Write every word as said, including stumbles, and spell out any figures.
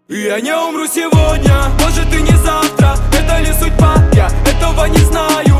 Я не умру сегодня, может и не завтра. Это ли судьба, я этого не знаю.